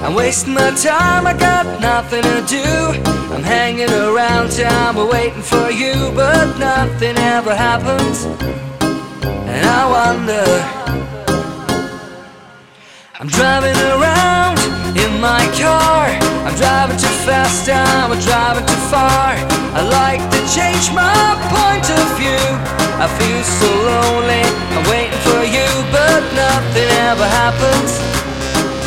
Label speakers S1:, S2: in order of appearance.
S1: I'm wasting my time, I got nothing to do. I'm hanging around town, we're waiting for you, but nothing ever happens. And I wonder, I'm driving around in my car. I'm driving too fast, I'm driving too far. I like to change my point of view. I feel so lonely, I'm waiting for you, but nothing ever happens.